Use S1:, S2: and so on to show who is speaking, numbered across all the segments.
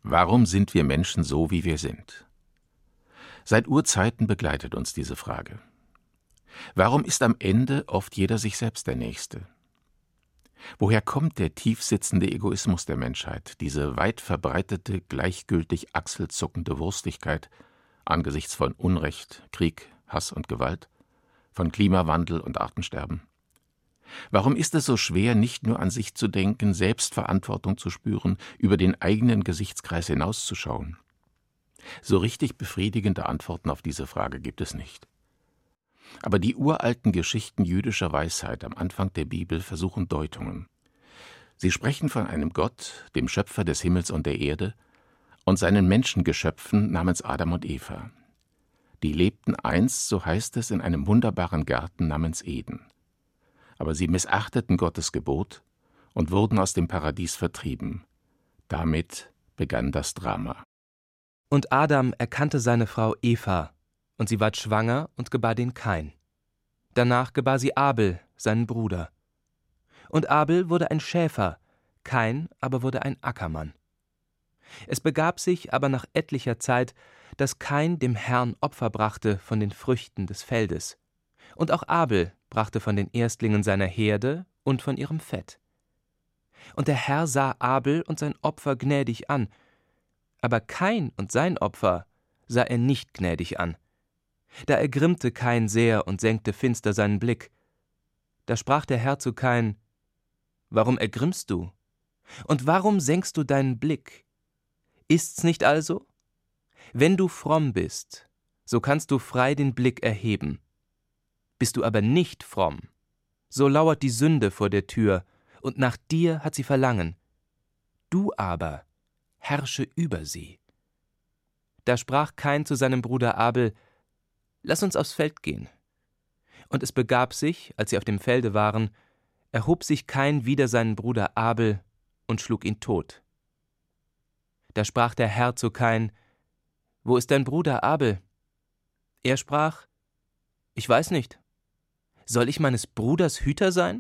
S1: Warum sind wir Menschen so, wie wir sind? Seit Urzeiten begleitet uns diese Frage. Warum ist am Ende oft jeder sich selbst der Nächste? Woher kommt der tiefsitzende Egoismus der Menschheit, diese weit verbreitete, gleichgültig achselzuckende Wurstigkeit angesichts von Unrecht, Krieg, Hass und Gewalt, von Klimawandel und Artensterben? Warum ist es so schwer, nicht nur an sich zu denken, Selbstverantwortung zu spüren, über den eigenen Gesichtskreis hinauszuschauen? So richtig befriedigende Antworten auf diese Frage gibt es nicht. Aber die uralten Geschichten jüdischer Weisheit am Anfang der Bibel versuchen Deutungen. Sie sprechen von einem Gott, dem Schöpfer des Himmels und der Erde, und seinen Menschengeschöpfen namens Adam und Eva. Die lebten einst, so heißt es, in einem wunderbaren Garten namens Eden. Aber sie missachteten Gottes Gebot und wurden aus dem Paradies vertrieben. Damit begann das Drama.
S2: Und Adam erkannte seine Frau Eva, und sie ward schwanger und gebar den Kain. Danach gebar sie Abel, seinen Bruder. Und Abel wurde ein Schäfer, Kain aber wurde ein Ackermann. Es begab sich aber nach etlicher Zeit, dass Kain dem Herrn Opfer brachte von den Früchten des Feldes. Und auch Abel brachte von den Erstlingen seiner Herde und von ihrem Fett. Und der Herr sah Abel und sein Opfer gnädig an, aber Kain und sein Opfer sah er nicht gnädig an. Da ergrimmte Kain sehr und senkte finster seinen Blick. Da sprach der Herr zu Kain: Warum ergrimmst du? Und warum senkst du deinen Blick? Ist's nicht also? Wenn du fromm bist, so kannst du frei den Blick erheben. Bist du aber nicht fromm, so lauert die Sünde vor der Tür, und nach dir hat sie Verlangen. Du aber herrsche über sie. Da sprach Kain zu seinem Bruder Abel: Lass uns aufs Feld gehen. Und es begab sich, als sie auf dem Felde waren, erhob sich Kain wider seinen Bruder Abel und schlug ihn tot. Da sprach der Herr zu Kain: Wo ist dein Bruder Abel? Er sprach: Ich weiß nicht. Soll ich meines Bruders Hüter sein?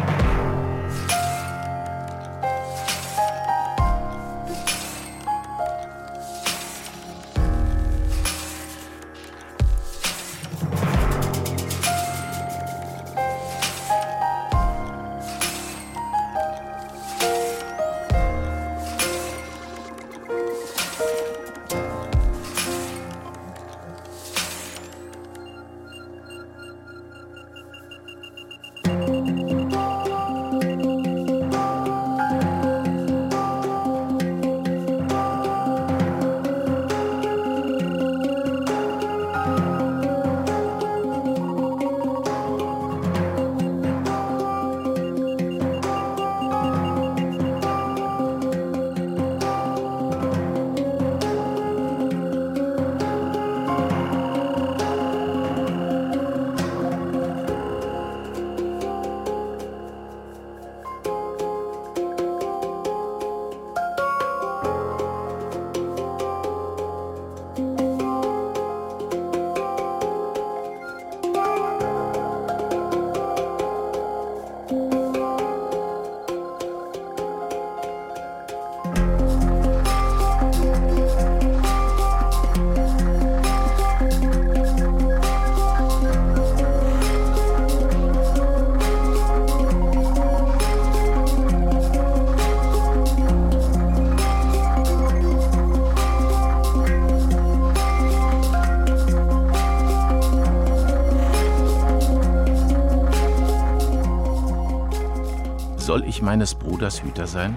S1: Soll ich meines Bruders Hüter sein?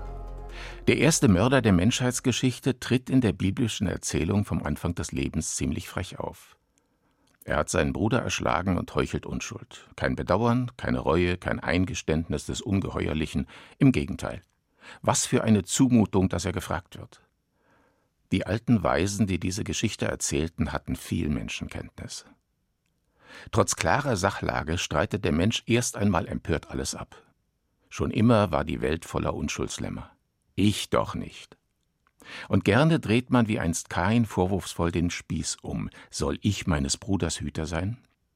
S1: Der erste Mörder der Menschheitsgeschichte tritt in der biblischen Erzählung vom Anfang des Lebens ziemlich frech auf. Er hat seinen Bruder erschlagen und heuchelt Unschuld. Kein Bedauern, keine Reue, kein Eingeständnis des Ungeheuerlichen. Im Gegenteil. Was für eine Zumutung, dass er gefragt wird. Die alten Weisen, die diese Geschichte erzählten, hatten viel Menschenkenntnis. Trotz klarer Sachlage streitet der Mensch erst einmal empört alles ab. Schon immer war die Welt voller Unschuldslämmer. Ich doch nicht. Und gerne dreht man wie einst Kain vorwurfsvoll den Spieß um. Soll ich meines Bruders Hüter sein?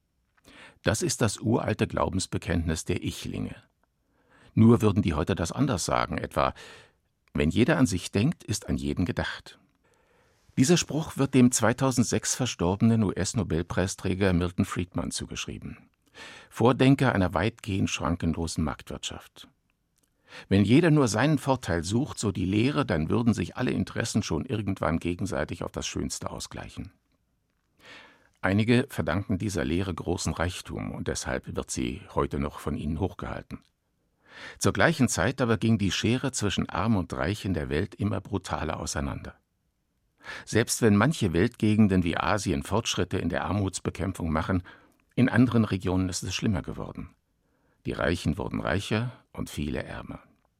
S1: Das ist das uralte Glaubensbekenntnis der Ichlinge. Nur würden die heute das anders sagen, etwa: Wenn jeder an sich denkt, ist an jeden gedacht. Dieser Spruch wird dem 2006 verstorbenen US-Nobelpreisträger Milton Friedman zugeschrieben, Vordenker einer weitgehend schrankenlosen Marktwirtschaft. Wenn jeder nur seinen Vorteil sucht, so die Lehre, dann würden sich alle Interessen schon irgendwann gegenseitig auf das Schönste ausgleichen. Einige verdanken dieser Lehre großen Reichtum und deshalb wird sie heute noch von ihnen hochgehalten. Zur gleichen Zeit aber ging die Schere zwischen Arm und Reich in der Welt immer brutaler auseinander. Selbst wenn manche Weltgegenden wie Asien Fortschritte in der Armutsbekämpfung machen, in anderen Regionen ist es schlimmer geworden. Die Reichen wurden reicher und viele ärmer.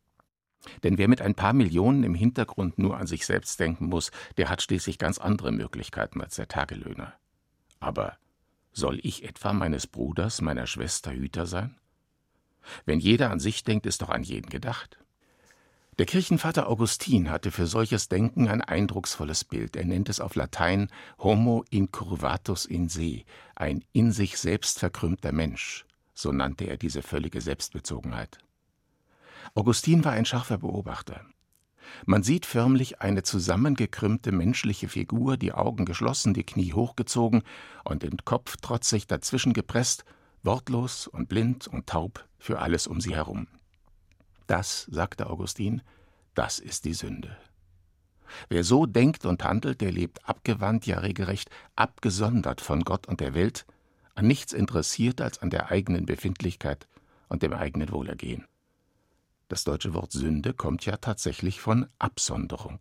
S1: Denn wer mit ein paar Millionen im Hintergrund nur an sich selbst denken muss, der hat schließlich ganz andere Möglichkeiten als der Tagelöhner. Aber soll ich etwa meines Bruders, meiner Schwester Hüter sein? Wenn jeder an sich denkt, ist doch an jeden gedacht. Der Kirchenvater Augustin hatte für solches Denken ein eindrucksvolles Bild. Er nennt es auf Latein Homo incurvatus in se, ein in sich selbst verkrümmter Mensch. So nannte er diese völlige Selbstbezogenheit. Augustin war ein scharfer Beobachter. Man sieht förmlich eine zusammengekrümmte menschliche Figur, die Augen geschlossen, die Knie hochgezogen und den Kopf trotzig dazwischen gepresst, wortlos und blind und taub für alles um sie herum. Das, sagte Augustin, das ist die Sünde. Wer so denkt und handelt, der lebt abgewandt, ja regelrecht abgesondert von Gott und der Welt, an nichts interessiert als an der eigenen Befindlichkeit und dem eigenen Wohlergehen. Das deutsche Wort Sünde kommt ja tatsächlich von Absonderung.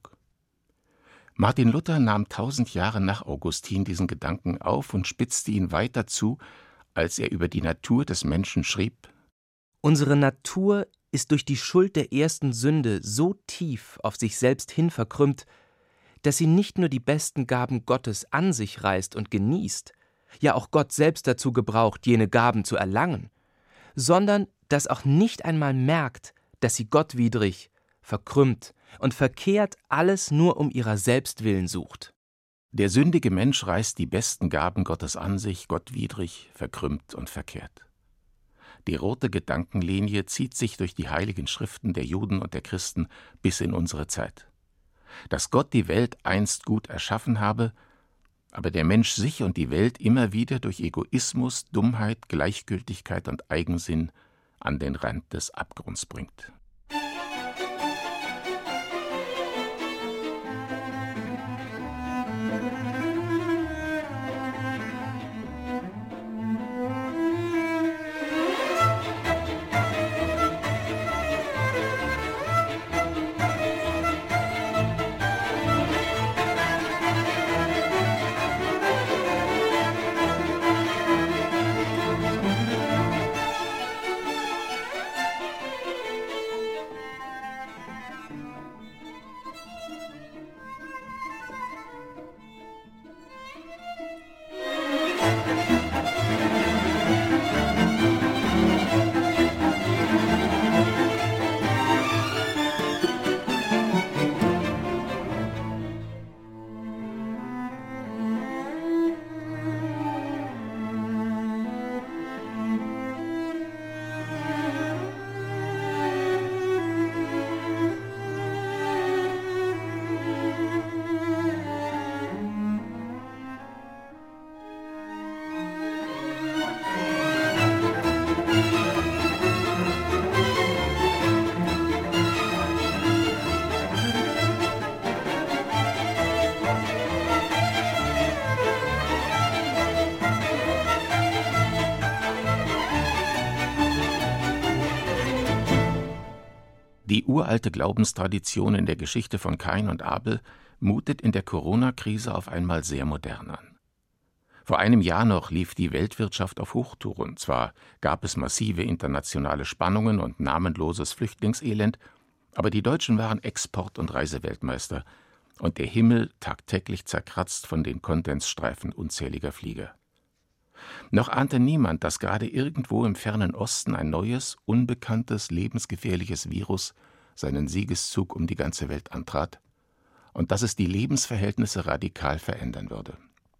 S1: Martin Luther nahm 1000 Jahre nach Augustin diesen Gedanken auf und spitzte ihn weiter zu, als er über die Natur des Menschen schrieb:
S2: Unsere Natur ist durch die Schuld der ersten Sünde so tief auf sich selbst hin verkrümmt, dass sie nicht nur die besten Gaben Gottes an sich reißt und genießt, ja auch Gott selbst dazu gebraucht, jene Gaben zu erlangen, sondern dass auch nicht einmal merkt, dass sie gottwidrig, verkrümmt und verkehrt alles nur um ihrer selbst willen sucht.
S1: Der sündige Mensch reißt die besten Gaben Gottes an sich, gottwidrig, verkrümmt und verkehrt. Die rote Gedankenlinie zieht sich durch die heiligen Schriften der Juden und der Christen bis in unsere Zeit. Dass Gott die Welt einst gut erschaffen habe, aber der Mensch sich und die Welt immer wieder durch Egoismus, Dummheit, Gleichgültigkeit und Eigensinn an den Rand des Abgrunds bringt. Die uralte Glaubenstradition in der Geschichte von Kain und Abel mutet in der Corona-Krise auf einmal sehr modern an. Vor einem Jahr noch lief die Weltwirtschaft auf Hochtouren. Zwar gab es massive internationale Spannungen und namenloses Flüchtlingselend, aber die Deutschen waren Export- und Reiseweltmeister und der Himmel tagtäglich zerkratzt von den Kondensstreifen unzähliger Flieger. Noch ahnte niemand, dass gerade irgendwo im fernen Osten ein neues, unbekanntes, lebensgefährliches Virus seinen Siegeszug um die ganze Welt antrat und dass es die Lebensverhältnisse radikal verändern würde.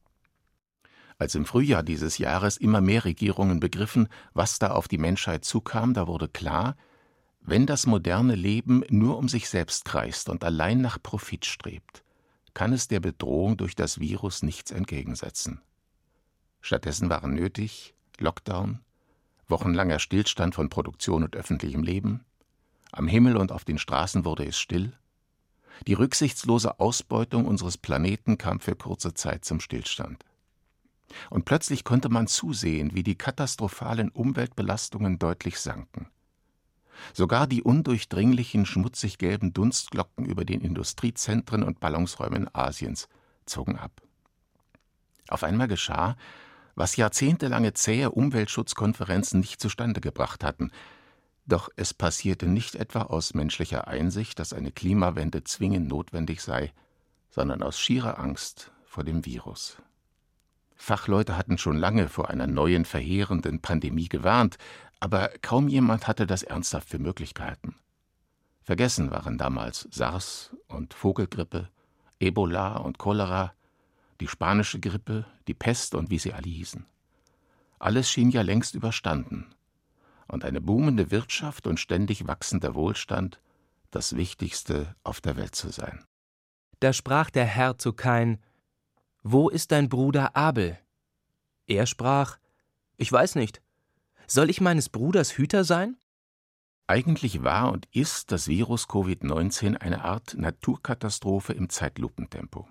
S1: Als im Frühjahr dieses Jahres immer mehr Regierungen begriffen, was da auf die Menschheit zukam, da wurde klar, Wenn das moderne Leben nur um sich selbst kreist und allein nach Profit strebt, kann es der Bedrohung durch das Virus nichts entgegensetzen. Stattdessen waren nötig Lockdown, wochenlanger Stillstand von Produktion und öffentlichem Leben, am Himmel und auf den Straßen wurde es still, die rücksichtslose Ausbeutung unseres Planeten kam für kurze Zeit zum Stillstand. Und plötzlich konnte man zusehen, wie die katastrophalen Umweltbelastungen deutlich sanken. Sogar die undurchdringlichen, schmutzig gelben Dunstglocken über den Industriezentren und Ballungsräumen Asiens zogen ab. Auf einmal geschah, was jahrzehntelange zähe Umweltschutzkonferenzen nicht zustande gebracht hatten. Doch es passierte nicht etwa aus menschlicher Einsicht, dass eine Klimawende zwingend notwendig sei, sondern aus schierer Angst vor dem Virus. Fachleute hatten schon lange vor einer neuen, verheerenden Pandemie gewarnt, aber kaum jemand hatte das ernsthaft für möglich gehalten. Vergessen waren damals SARS und Vogelgrippe, Ebola und Cholera, die spanische Grippe, die Pest und wie sie alle hießen. Alles schien ja längst überstanden. Und eine boomende Wirtschaft und ständig wachsender Wohlstand das Wichtigste auf der Welt zu sein.
S2: Da sprach der Herr zu Kain: »Wo ist dein Bruder Abel?« Er sprach: »Ich weiß nicht. Soll ich meines Bruders Hüter sein?«
S1: Eigentlich war und ist das Virus Covid-19 eine Art Naturkatastrophe im Zeitlupentempo.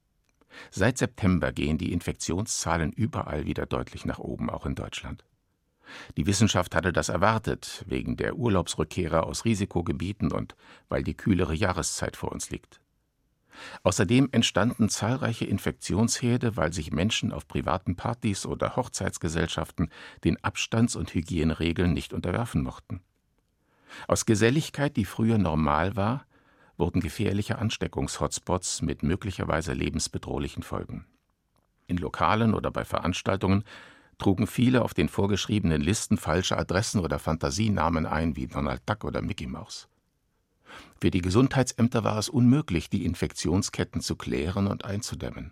S1: Seit September gehen die Infektionszahlen überall wieder deutlich nach oben, auch in Deutschland. Die Wissenschaft hatte das erwartet, wegen der Urlaubsrückkehrer aus Risikogebieten und weil die kühlere Jahreszeit vor uns liegt. Außerdem entstanden zahlreiche Infektionsherde, weil sich Menschen auf privaten Partys oder Hochzeitsgesellschaften den Abstands- und Hygieneregeln nicht unterwerfen mochten. Aus Geselligkeit, die früher normal war, wurden gefährliche Ansteckungs-Hotspots mit möglicherweise lebensbedrohlichen Folgen. In Lokalen oder bei Veranstaltungen trugen viele auf den vorgeschriebenen Listen falsche Adressen oder Fantasienamen ein, wie Donald Duck oder Mickey Mouse. Für die Gesundheitsämter war es unmöglich, die Infektionsketten zu klären und einzudämmen.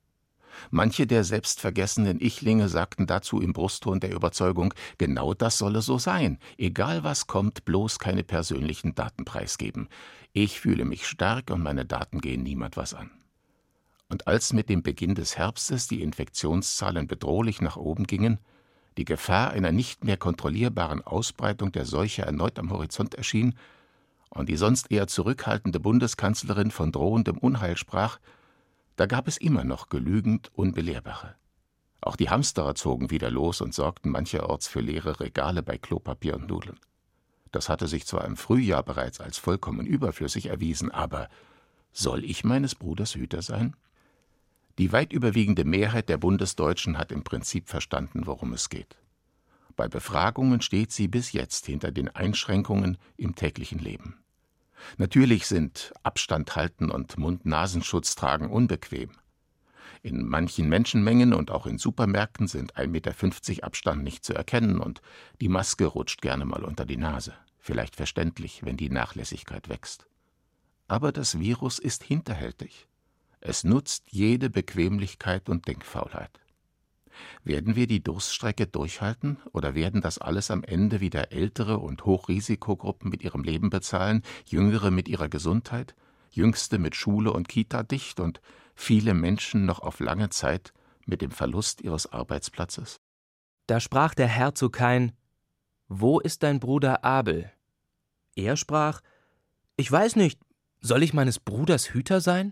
S1: Manche der selbstvergessenen Ichlinge sagten dazu im Brustton der Überzeugung, genau das solle so sein, egal was kommt, bloß keine persönlichen Daten preisgeben. Ich fühle mich stark und meine Daten gehen niemand was an. Und als mit dem Beginn des Herbstes die Infektionszahlen bedrohlich nach oben gingen, die Gefahr einer nicht mehr kontrollierbaren Ausbreitung der Seuche erneut am Horizont erschien und die sonst eher zurückhaltende Bundeskanzlerin von drohendem Unheil sprach, da gab es immer noch genügend Unbelehrbare. Auch die Hamsterer zogen wieder los und sorgten mancherorts für leere Regale bei Klopapier und Nudeln. Das hatte sich zwar im Frühjahr bereits als vollkommen überflüssig erwiesen, aber soll ich meines Bruders Hüter sein? Die weit überwiegende Mehrheit der Bundesdeutschen hat im Prinzip verstanden, worum es geht. Bei Befragungen steht sie bis jetzt hinter den Einschränkungen im täglichen Leben. Natürlich sind Abstand halten und Mund-Nasenschutz tragen unbequem. In manchen Menschenmengen und auch in Supermärkten sind 1,50 Meter Abstand nicht zu erkennen und die Maske rutscht gerne mal unter die Nase. Vielleicht verständlich, wenn die Nachlässigkeit wächst. Aber das Virus ist hinterhältig. Es nutzt jede Bequemlichkeit und Denkfaulheit. Werden wir die Durststrecke durchhalten oder werden das alles am Ende wieder ältere und Hochrisikogruppen mit ihrem Leben bezahlen, jüngere mit ihrer Gesundheit, jüngste mit Schule und Kita dicht und viele Menschen noch auf lange Zeit mit dem Verlust ihres Arbeitsplatzes?
S2: Da sprach der Herr zu Kain: »Wo ist dein Bruder Abel?« Er sprach: »Ich weiß nicht. Soll ich meines Bruders Hüter sein?«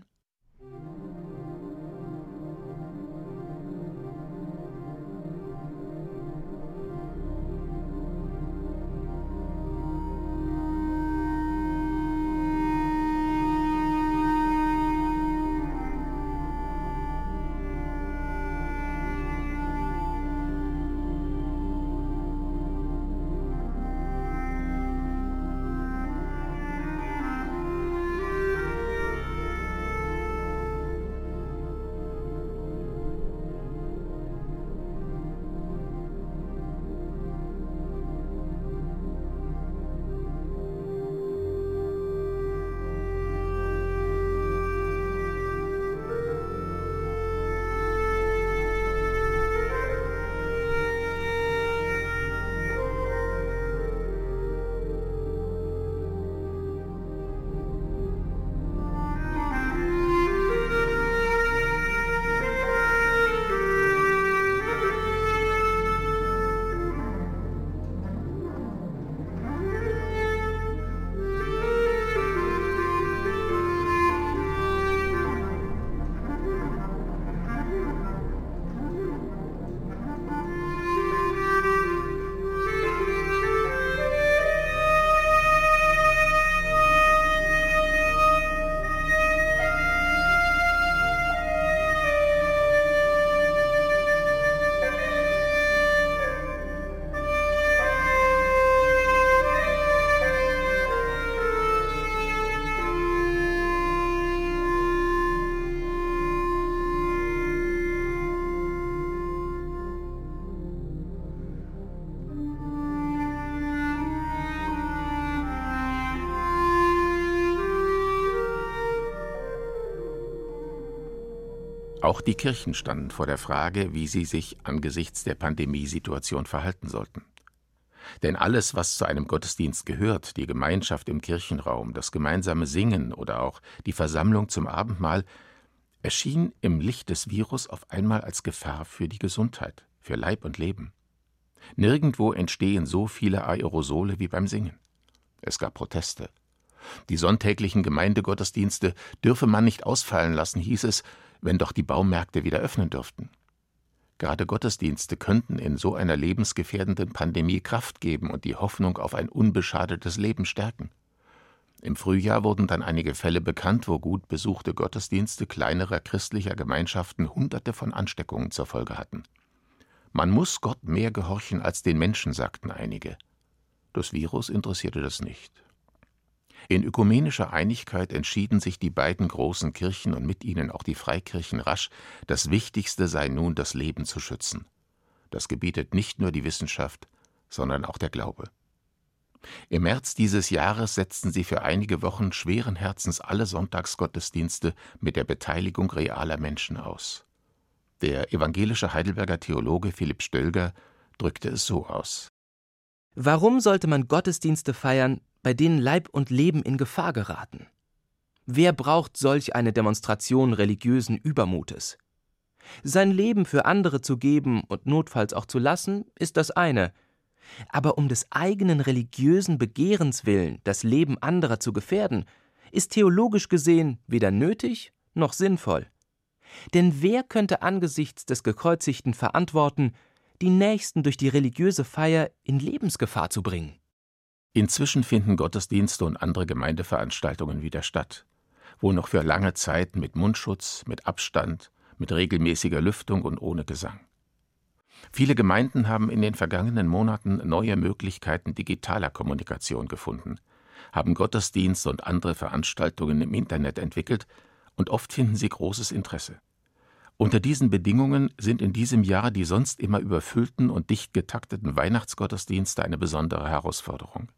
S1: Auch die Kirchen standen vor der Frage, wie sie sich angesichts der Pandemiesituation verhalten sollten. Denn alles, was zu einem Gottesdienst gehört, die Gemeinschaft im Kirchenraum, das gemeinsame Singen oder auch die Versammlung zum Abendmahl, erschien im Licht des Virus auf einmal als Gefahr für die Gesundheit, für Leib und Leben. Nirgendwo entstehen so viele Aerosole wie beim Singen. Es gab Proteste. Die sonntäglichen Gemeindegottesdienste dürfe man nicht ausfallen lassen, hieß es, wenn doch die Baumärkte wieder öffnen dürften. Gerade Gottesdienste könnten in so einer lebensgefährdenden Pandemie Kraft geben und die Hoffnung auf ein unbeschadetes Leben stärken. Im Frühjahr wurden dann einige Fälle bekannt, wo gut besuchte Gottesdienste kleinerer christlicher Gemeinschaften Hunderte von Ansteckungen zur Folge hatten. Man muss Gott mehr gehorchen als den Menschen, sagten einige. Das Virus interessierte das nicht. In ökumenischer Einigkeit entschieden sich die beiden großen Kirchen und mit ihnen auch die Freikirchen rasch, das Wichtigste sei nun, das Leben zu schützen. Das gebietet nicht nur die Wissenschaft, sondern auch der Glaube. Im März dieses Jahres setzten sie für einige Wochen schweren Herzens alle Sonntagsgottesdienste mit der Beteiligung realer Menschen aus. Der evangelische Heidelberger Theologe Philipp Stölger drückte es so aus:
S2: Warum sollte man Gottesdienste feiern, bei denen Leib und Leben in Gefahr geraten? Wer braucht solch eine Demonstration religiösen Übermutes? Sein Leben für andere zu geben und notfalls auch zu lassen, ist das eine. Aber um des eigenen religiösen Begehrens willen das Leben anderer zu gefährden, ist theologisch gesehen weder nötig noch sinnvoll. Denn wer könnte angesichts des Gekreuzigten verantworten, die Nächsten durch die religiöse Feier in Lebensgefahr zu bringen?
S1: Inzwischen finden Gottesdienste und andere Gemeindeveranstaltungen wieder statt, wohl noch für lange Zeit mit Mundschutz, mit Abstand, mit regelmäßiger Lüftung und ohne Gesang. Viele Gemeinden haben in den vergangenen Monaten neue Möglichkeiten digitaler Kommunikation gefunden, haben Gottesdienste und andere Veranstaltungen im Internet entwickelt und oft finden sie großes Interesse. Unter diesen Bedingungen sind in diesem Jahr die sonst immer überfüllten und dicht getakteten Weihnachtsgottesdienste eine besondere Herausforderung.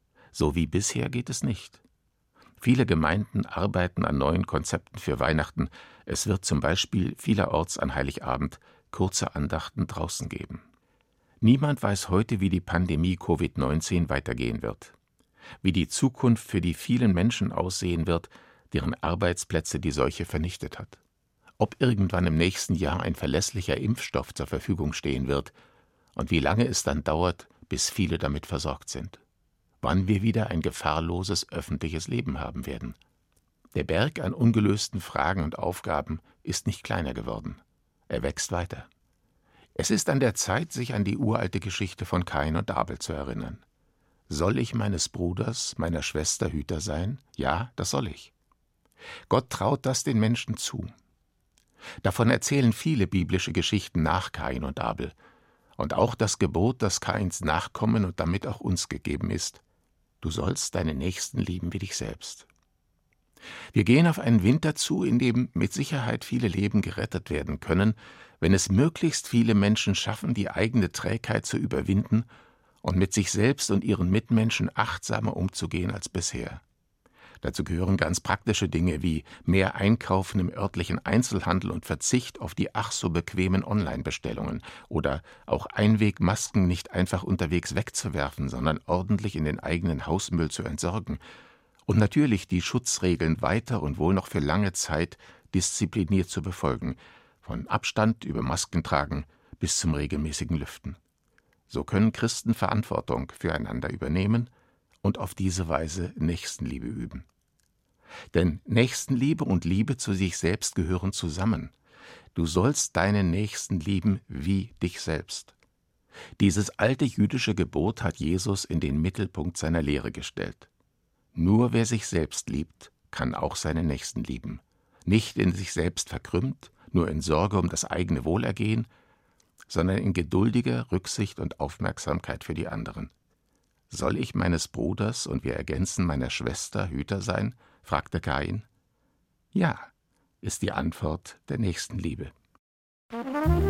S1: So wie bisher geht es nicht. Viele Gemeinden arbeiten an neuen Konzepten für Weihnachten. Es wird zum Beispiel vielerorts an Heiligabend kurze Andachten draußen geben. Niemand weiß heute, wie die Pandemie Covid-19 weitergehen wird, wie die Zukunft für die vielen Menschen aussehen wird, deren Arbeitsplätze die Seuche vernichtet hat. Ob irgendwann im nächsten Jahr ein verlässlicher Impfstoff zur Verfügung stehen wird und wie lange es dann dauert, bis viele damit versorgt sind. Wann wir wieder ein gefahrloses öffentliches Leben haben werden. Der Berg an ungelösten Fragen und Aufgaben ist nicht kleiner geworden. Er wächst weiter. Es ist an der Zeit, sich an die uralte Geschichte von Kain und Abel zu erinnern. Soll ich meines Bruders, meiner Schwester Hüter sein? Ja, das soll ich. Gott traut das den Menschen zu. Davon erzählen viele biblische Geschichten nach Kain und Abel. Und auch das Gebot, das Kains Nachkommen und damit auch uns gegeben ist: Du sollst deinen Nächsten lieben wie dich selbst. Wir gehen auf einen Winter zu, in dem mit Sicherheit viele Leben gerettet werden können, wenn es möglichst viele Menschen schaffen, die eigene Trägheit zu überwinden und mit sich selbst und ihren Mitmenschen achtsamer umzugehen als bisher. Dazu gehören ganz praktische Dinge wie mehr Einkaufen im örtlichen Einzelhandel und Verzicht auf die ach so bequemen Online-Bestellungen oder auch Einwegmasken nicht einfach unterwegs wegzuwerfen, sondern ordentlich in den eigenen Hausmüll zu entsorgen. Und natürlich die Schutzregeln weiter und wohl noch für lange Zeit diszipliniert zu befolgen, von Abstand über Maskentragen bis zum regelmäßigen Lüften. So können Christen Verantwortung füreinander übernehmen und auf diese Weise Nächstenliebe üben. Denn Nächstenliebe und Liebe zu sich selbst gehören zusammen. Du sollst deinen Nächsten lieben wie dich selbst. Dieses alte jüdische Gebot hat Jesus in den Mittelpunkt seiner Lehre gestellt. Nur wer sich selbst liebt, kann auch seinen Nächsten lieben. Nicht in sich selbst verkrümmt, nur in Sorge um das eigene Wohlergehen, sondern in geduldiger Rücksicht und Aufmerksamkeit für die anderen. Soll ich meines Bruders und wir ergänzen meiner Schwester Hüter sein? Fragte Kain. Ja, ist die Antwort der Nächstenliebe.